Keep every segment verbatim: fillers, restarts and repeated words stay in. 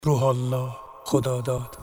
روح الله خدا داد.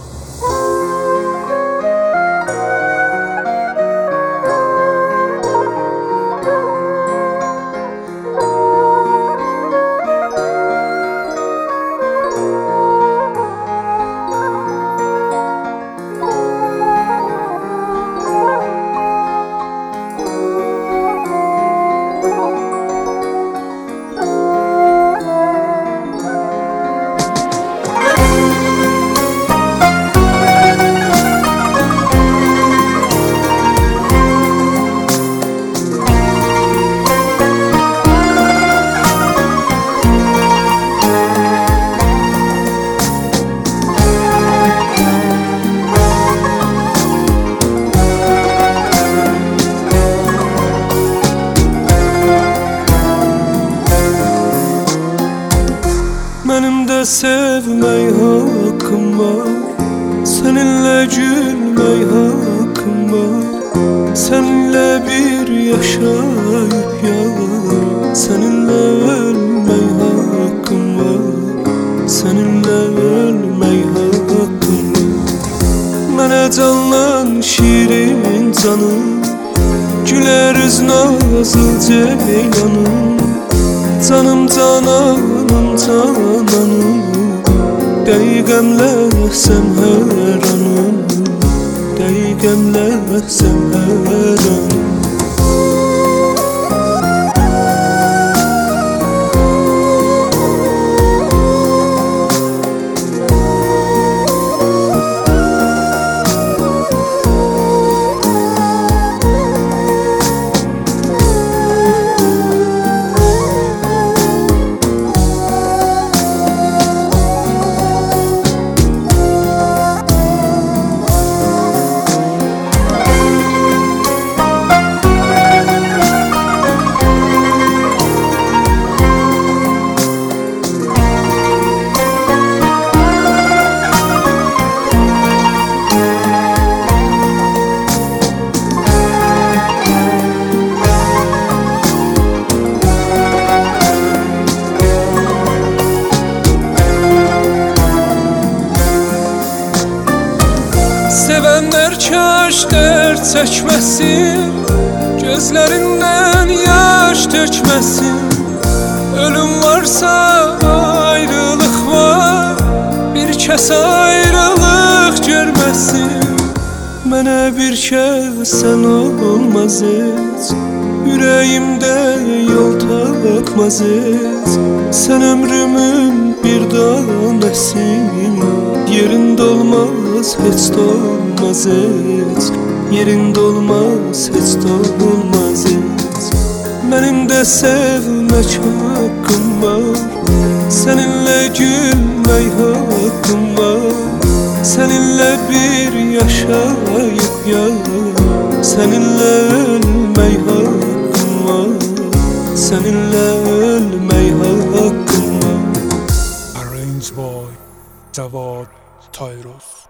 Benim de sevmey hakkım var, seninle gülmey hakkım var. Seninle bir yaşayıp yar, seninle ölmey hakkım var. Seninle ölmey hakkım var. Mene canlan şirin canım, güleriz nazlı ceylanım. Canım cananım cananım, değgemlesem her anım, değgemlesem her anım. Sevenler kaş dert çekmesin, gözlerinden yaş dökmesin. Ölüm varsa ayrılık var, bir kez ayrılık görmesin. Mene bir kez sen olmaz hiç, yüreğimde yol takmaz hiç. Sen ömrümün bir tanesin, yerinde olmaz hiç dolmaz hiç. Yerinde olmaz hiç dolmaz hiç. Benim de sevmek hakkım var, seninle gülmek hakkım var. Seninle bir yaşayıp yar, seninle ölmek hakkım var. Seninle ölmek hakkım var. Arranged by Javad Tyrus.